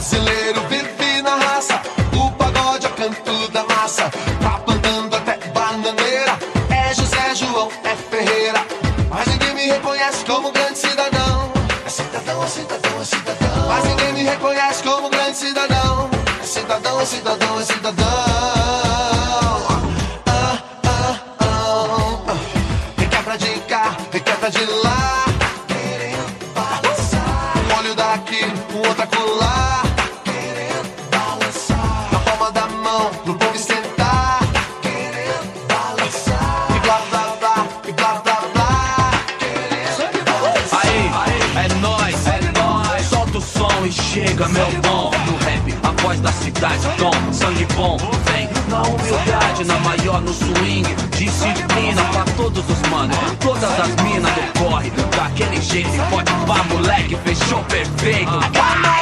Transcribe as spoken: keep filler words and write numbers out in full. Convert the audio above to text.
brasileiro vive na raça. O pagode é canto da massa. Tá plantando até bananeira. É José João, é Ferreira. Mas ninguém me reconhece como grande cidadão. É cidadão, é cidadão, é cidadão. Mas ninguém me reconhece como grande cidadão. É cidadão, é cidadão, é cidadão. Ah, ah, ah. Requebra de cá, requebra de lá. Querendo balançar. Um olho daqui, um outro acolá. Querendo balançar. Na palma da mão, pro povo esquentar. Querendo balançar. E blá blá blá, e blá blá blá. Querendo balançar. Aí, é nóis, é nóis. Solta o som e chega, meu bom. No rap, a voz da cidade, tom, sangue bom. Vem na humildade, na maior, no swing. Disciplina pra todos os manos. Todas as minas do corre, daquele jeito. Pode pá, moleque, fechou perfeito.